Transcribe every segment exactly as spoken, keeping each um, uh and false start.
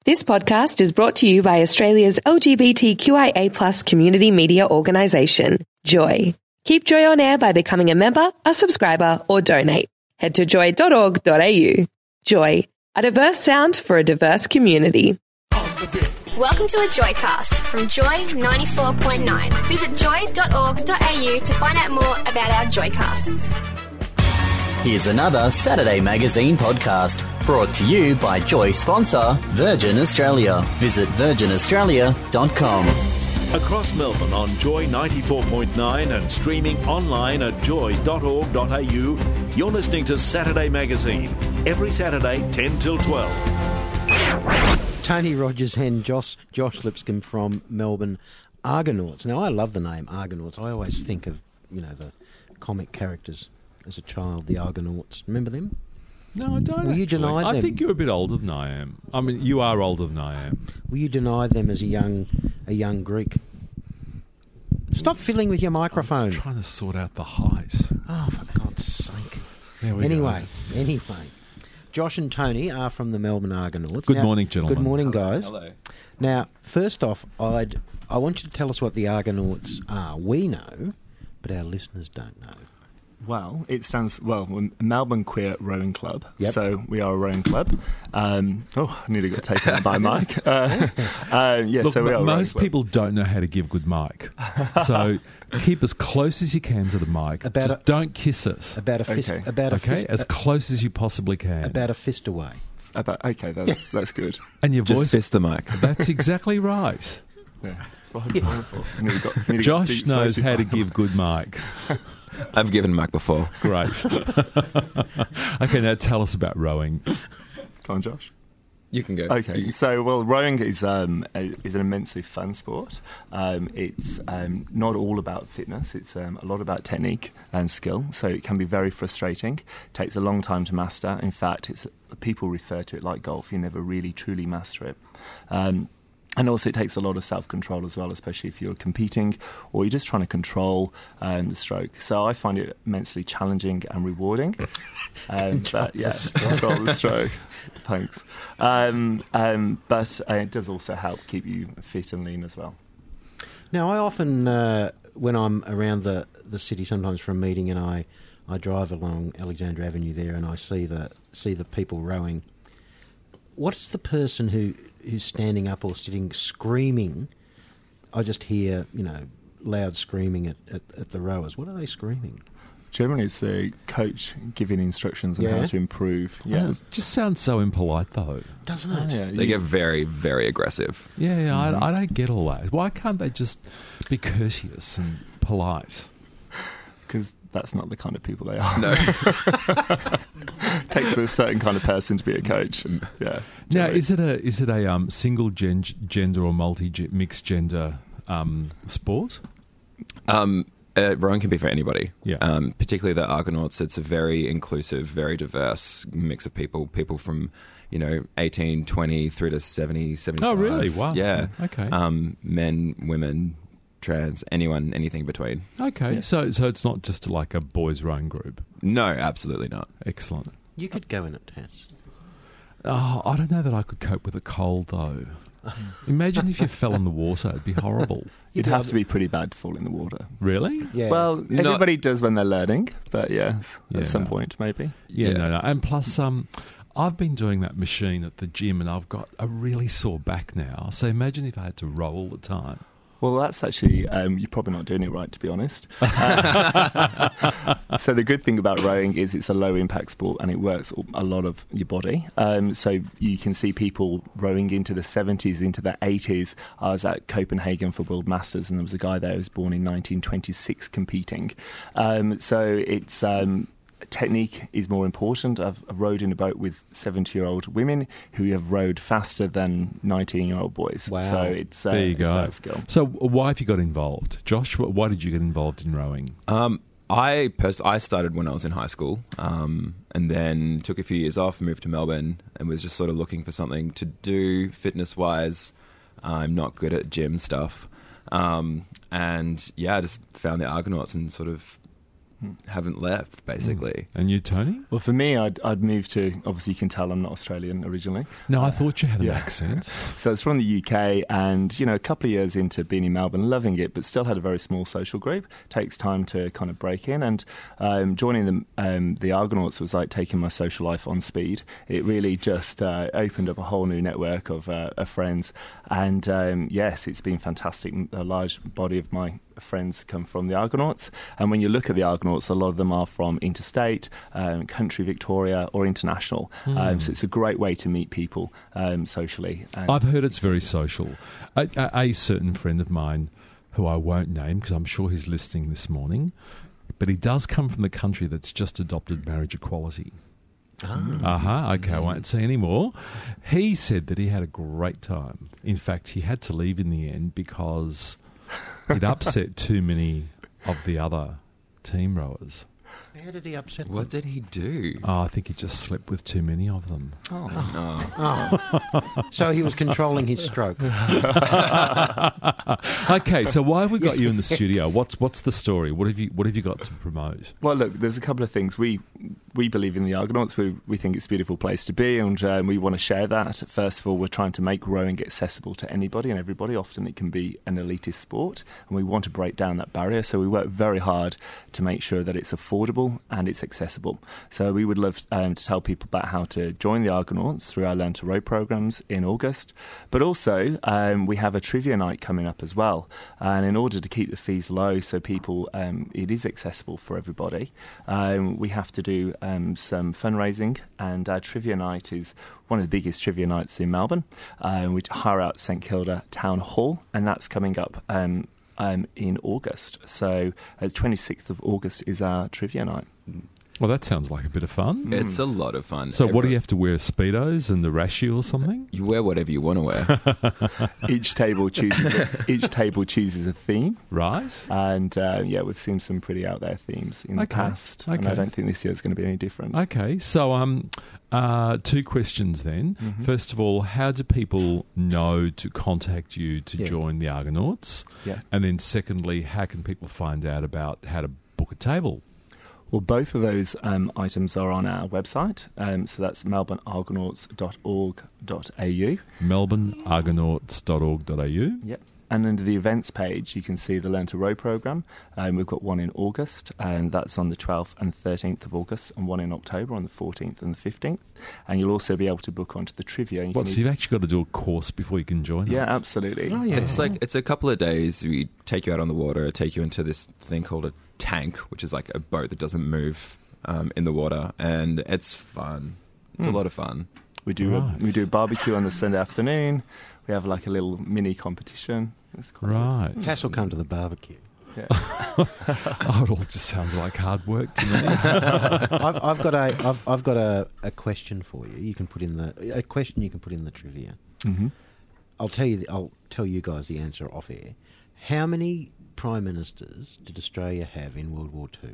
This podcast is brought to you by Australia's L G B T Q I A plus community media organisation, Joy. Keep Joy on air by becoming a member, a subscriber, or donate. Head to joy dot org dot a u. Joy, a diverse sound for a diverse community. Welcome to a Joycast from Joy ninety-four point nine. Visit joy dot org dot a u to find out more about our Joycasts. Here's another Saturday Magazine podcast brought to you by Joy sponsor Virgin Australia. Visit virgin australia dot com. Across Melbourne on Joy ninety-four point nine and streaming online at joy dot org dot a u, you're listening to Saturday Magazine, every Saturday ten till twelve. Tony Rogers and Josh, Josh Lipscomb from Melbourne Argonauts. Now, I love the name Argonauts. I always think of, you know, the comic characters as a child, the Argonauts. Remember them? No, I don't. Were you actually. denied I them? think you're a bit older than I am. I mean, you are older than I am. Were you denied them as a young a young Greek? Stop fiddling with your microphone. I'm just trying to sort out the height. Oh, for God's sake. There we anyway, go. anyway. Josh and Tony are from the Melbourne Argonauts. Good now, morning, gentlemen. Good morning, guys. Hello. Now, first off, I'd I want you to tell us what the Argonauts are. We know, but our listeners don't know. Well, it stands, well, we're Melbourne Queer Rowing Club. Yep. So we are a rowing club. Um, oh, I nearly got taken out by Mike. Uh, uh, yeah, Look, so we are a rowing most club. people don't know how to give good mic. So keep as close as you can to the mic. About Just a- don't kiss us. About a fist. Okay. About a Okay? fist. As close as you possibly can. about a fist away. About, okay, that's that's good. and your Just voice. fist the mic. That's exactly right. Yeah. Wonderful, wonderful. I nearly got- nearly got Josh deep knows throated how to by- give good mic. I've given mic before. Great. Okay, now tell us about rowing. Come on, Josh. You can go. Okay, so well, rowing is um, a, is an immensely fun sport. Um, it's um, not all about fitness; it's um, a lot about technique and skill. So it can be very frustrating. Takes a long time to master. In fact, it's people refer to it like golf. You never really truly master it. Um, And also it takes a lot of self-control as well, especially if you're competing or you're just trying to control um, the stroke. So I find it immensely challenging and rewarding. Um, but yeah, control the stroke. Thanks. Um, um, but uh, it does also help keep you fit and lean as well. Now, I often, uh, when I'm around the, the city, sometimes for a meeting, and I, I drive along Alexandra Avenue there, and I see the see the people rowing. What is the person who who's standing up or sitting screaming? I just hear, you know, loud screaming at, at, at the rowers. What are they screaming? Generally, it's the coach giving instructions on Yeah. how to improve. Yeah. Yeah. It just sounds so impolite, though. Doesn't Oh, it? yeah, They you- get very, very aggressive. Yeah, yeah Mm-hmm. I, I don't get all that. Why can't they just be courteous and polite? because that's not the kind of people they are. No. Takes a certain kind of person to be a coach. Yeah. Now, Generally. is it a is it a um, single gen- gender or multi mixed gender um, sport? Um, uh, rowing can be for anybody. Yeah. Um, particularly the Argonauts. It's a very inclusive, very diverse mix of people. People from, you know, eighteen, twenty through to seventy, seventy-five. Oh, really? Wow. Yeah. Okay. Um, men, women, trans, anyone, anything between. Okay, Yeah. so so it's not just like a boys' rowing group. No, absolutely not. Excellent. You could go in it, Tess. Oh, I don't know that I could cope with a cold though. Imagine if you fell in the water; it'd be horrible. You'd have to be pretty bad to fall in the water. Really? Yeah. Well, Not- everybody does when they're learning, but yes, Yeah. at some point, maybe. Yeah, Yeah. no, no. And plus, um, I've been doing that machine at the gym, and I've got a really sore back now. So imagine if I had to row all the time. Well, that's actually, um, you're probably not doing it right, to be honest. Uh, so the good thing about rowing is it's a low-impact sport and it works a lot of your body. Um, so you can see people rowing into the seventies, into the eighties. I was at Copenhagen for World Masters and there was a guy there who was born in nineteen twenty-six competing. Um, so it's... Um, technique is more important. I've, I've rowed in a boat with seventy-year-old women who have rowed faster than nineteen-year-old boys. Wow. So it's, uh, There you it's go. about skill. So why have you got involved, Josh? wh- Why did you get involved in rowing? Um, I pers- I started when I was in high school, um, and then took a few years off, moved to Melbourne, and was just sort of looking for something to do fitness-wise. I'm not good at gym stuff, um, and yeah, I just found the Argonauts and sort of haven't left, basically. And you, Tony? Well, for me, I'd, I'd move to, obviously you can tell I'm not Australian originally. No, I thought you had an yeah. accent. So it's from the U K, and, you know, a couple of years into being in Melbourne, loving it, but still had a very small social group. Takes time to kind of break in, and um, joining the, um, the Argonauts was like taking my social life on speed. It really just uh, opened up a whole new network of, uh, of friends, and um, yes, it's been fantastic. A large body of my friends come from the Argonauts, and when you look at the Argonauts, a lot of them are from interstate, um, country Victoria, or international. Mm. Um, so it's a great way to meet people um, socially. And I've heard it's very social. A, a, a certain friend of mine, who I won't name because I'm sure he's listening this morning, but he does come from the country that's just adopted marriage equality. Ah. Uh-huh, okay, I won't say any more. He said that he had a great time. In fact, he had to leave in the end because he'd upset too many of the other team rowers. How did he upset them? What did he do? Oh, I think he just slept with too many of them. Oh, no. Oh. So he was controlling his stroke. Okay, so why have we got you in the studio? What's what's the story? What have you what have you got to promote? Well, look, there's a couple of things. We we believe in the Argonauts. We we think it's a beautiful place to be, and um, we want to share that. First of all, we're trying to make rowing accessible to anybody and everybody. Often it can be an elitist sport, and we want to break down that barrier. So we work very hard to make sure that it's affordable and it's accessible. So we would love um, to tell people about how to join the Argonauts through our Learn to Row programs in August. But also, um, we have a trivia night coming up as well. And in order to keep the fees low so people, um, it is accessible for everybody, um, we have to do um, some fundraising. And our trivia night is one of the biggest trivia nights in Melbourne. Um, we hire out St Kilda Town Hall, and that's coming up um, um, in August. So uh, the twenty-sixth of August is our trivia night. Well, that sounds like a bit of fun. It's a lot of fun. So Every- what do you have to wear, Speedos and the rashi or something? You wear whatever you want to wear. each table chooses a, each table chooses a theme. Right. And uh, yeah, we've seen some pretty out there themes in Okay. the past, Okay. and I don't think this year is going to be any different. Okay, so um, uh, two questions then. Mm-hmm. First of all, how do people know to contact you to Yeah. join the Argonauts? Yeah. And then secondly, how can people find out about how to book a table? Well, both of those um, items are on our website. Um, so that's melbourne argonauts dot org dot a u. melbourne argonauts dot org dot a u. Yep. And under the events page, you can see the Learn to Row programme. Um, we've got one in August, and that's on the twelfth and thirteenth of August, and one in October on the fourteenth and the fifteenth. And you'll also be able to book onto the trivia. You What, can so you've actually got to do a course before you can join Yeah, us? absolutely. Oh, yeah. It's like it's a couple of days. We take you out on the water, take you into this thing called a tank, which is like a boat that doesn't move um, in the water, and it's fun. It's Hmm. a lot of fun. We do Right. a, we do a barbecue on the Sunday afternoon. We have like a little mini competition. It's quite Right. Cass will come to the barbecue. Yeah. Oh, it all just sounds like hard work to me. I've, I've got a I've, I've got a, a question for you. You can put in the a question you can put in the trivia. Mm-hmm. I'll tell you. I'll tell you guys the answer off air. How many prime ministers did Australia have in World War Two?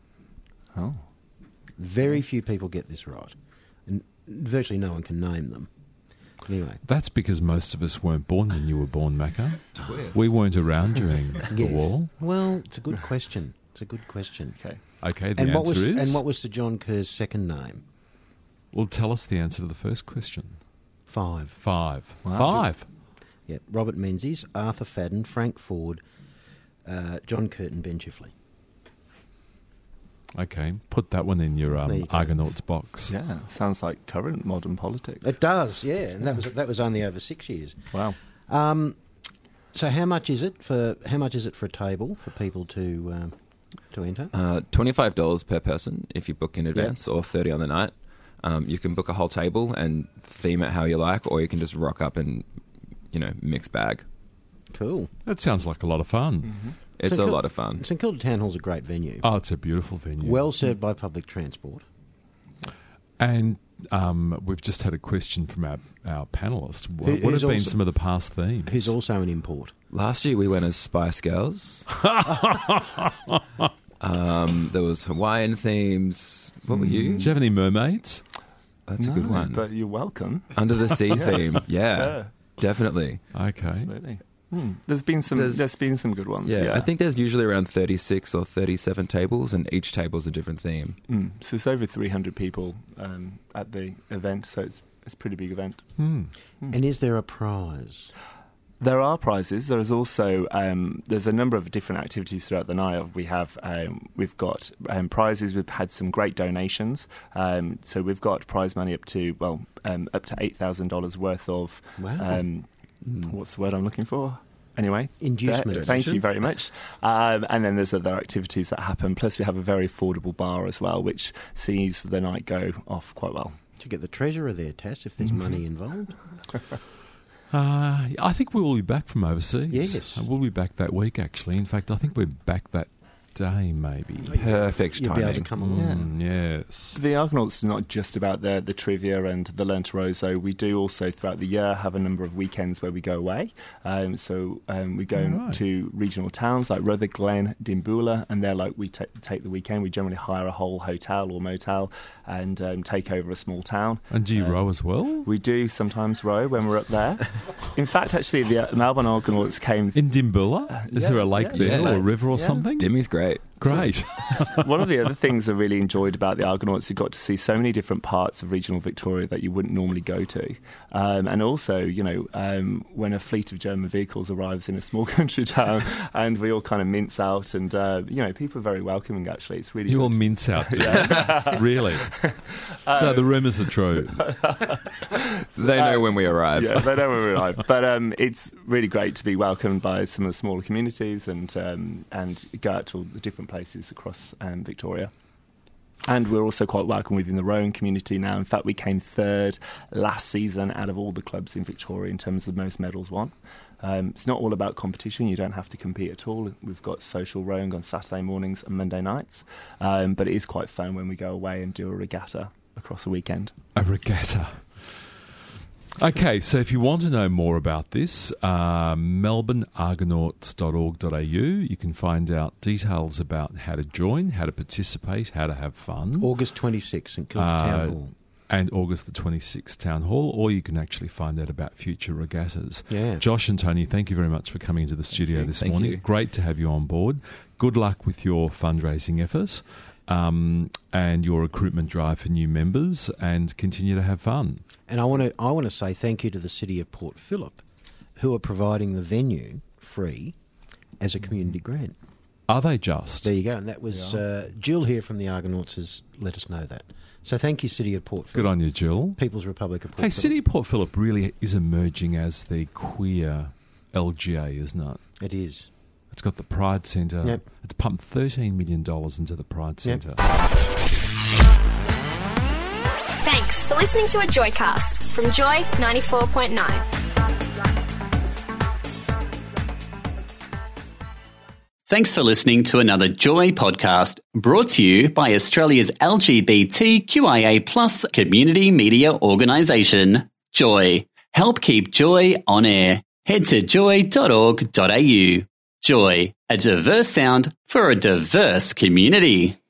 Oh. Very few people get this right, and virtually no one can name them. Anyway, That's because most of us weren't born when you were born, Macca. Twist. We weren't around during the yes. war. Well, it's a good question. It's a good question. Okay. Okay, the And what answer was is... and what was Sir John Kerr's second name? Well, tell us the answer to the first question. Five. Five. Wow. Five. Yep. Robert Menzies, Arthur Fadden, Frank Ford, uh, John Curtin, Ben Chifley. Okay, put that one in your There um, you go. Argonauts box. Yeah, sounds like current modern politics. It does, yeah. And that was that was only over six years. Wow. Um, so how much is it for how much is it for a table for people to um, to enter? Uh, twenty-five dollars per person if you book in advance, or thirty on the night. Um, you can book a whole table and theme it how you like, or you can just rock up and, you know, mix bag. Cool. That sounds like a lot of fun. Mm-hmm. It's St a Kil- lot of fun. St Kilda Town Hall's a great venue. Oh, it's a beautiful venue. Well served by public transport. And um, we've just had a question from our, our panellist. What, Who- what who's have been also- some of the past themes? Who's also an import. Last year we went as Spice Girls. um, there was Hawaiian themes. What were you? Do you have any mermaids? That's a No, good one. But you're welcome. Under the sea theme. Yeah, Yeah. definitely. Okay. Absolutely. Mm. There's been some. There's- there's been some good ones. Yeah, Yeah, I think there's usually around thirty-six or thirty-seven tables, and each table's a different theme. Mm. So it's over three hundred people um, at the event. So it's it's a pretty big event. Hmm. And is there a prize? There are prizes. There is also um, there's a number of different activities throughout the night. We've have um, we've got um, prizes. We've had some great donations. Um, so we've got prize money up to well um, up to eight thousand dollars worth of. Wow. Um, what's the word I'm looking for? Anyway, Inducement. there- thank you very much. Um, and then there's other activities that happen. Plus, we have a very affordable bar as well, which sees the night go off quite well. To get the treasurer there, Tass, if there's money involved. Uh, I think we will be back from overseas. Yes. Uh, We'll be back that week, actually. In fact, I think we're back that day, maybe. Perfect You'll be able to timing. come along. Mm, yes. The Argonauts is not just about the, the trivia and the Lentoroso. We do also, throughout the year, have a number of weekends where we go away. Um, so um, we go Right. to regional towns like Rutherglen, Dimboola, and they're like we ta take the weekend. We generally hire a whole hotel or motel and um, take over a small town. And do you Um, row as well? We do sometimes row when we're up there. In fact, actually, the uh, Melbourne Argonauts came... In Dimboola? Is yeah, there a lake yeah, there yeah. or a river or Yeah. something? Dimmy's great. Great. One of the other things I really enjoyed about the Argonauts, you got to see so many different parts of regional Victoria that you wouldn't normally go to. Um, and also, you know, um, when a fleet of German vehicles arrives in a small country town and we all kind of mince out and, uh, you know, people are very welcoming, actually. It's really You good. all mince out, do you? Really? so the rumours are true. They know when we arrive. Yeah, they know when we arrive. But um, it's really great to be welcomed by some of the smaller communities and um, and go out to all the different places across um, Victoria. And we're also quite welcome within the rowing community now. In fact, we came third last season out of all the clubs in Victoria in terms of most medals won. Um, it's not all about competition. You don't have to compete at all. We've got social rowing on Saturday mornings and Monday nights. Um, but it is quite fun when we go away and do a regatta across a weekend. A regatta. Okay, so if you want to know more about this, uh, melbourne argonauts dot org dot a u. You can find out details about how to join, how to participate, how to have fun. August twenty-sixth, St Kilda Uh, Town Hall. And August the twenty-sixth, Town Hall, or you can actually find out about future regattas. Yeah. Josh and Tony, thank you very much for coming into the studio you. this Thank morning. you. Great to have you on board. Good luck with your fundraising efforts um, and your recruitment drive for new members, and continue to have fun. And I want to I want to say thank you to the City of Port Phillip, who are providing the venue free as a community grant. Are they just? There you go. And that was uh, Jill here from the Argonauts has let us know that. So thank you, City of Port Phillip. Good on you, Jill. People's Republic of Port Hey, Phillip. City of Port Phillip really is emerging as the queer L G A, isn't it? It is. It's got the Pride Centre. Yep. It's pumped thirteen million dollars into the Pride Yep. Centre. Thanks for listening to a Joycast from Joy ninety-four point nine. Thanks for listening to another Joy podcast brought to you by Australia's L G B T Q I A plus community media organisation, Joy. Help keep Joy on air. Head to joy dot org dot a u. Joy, a diverse sound for a diverse community.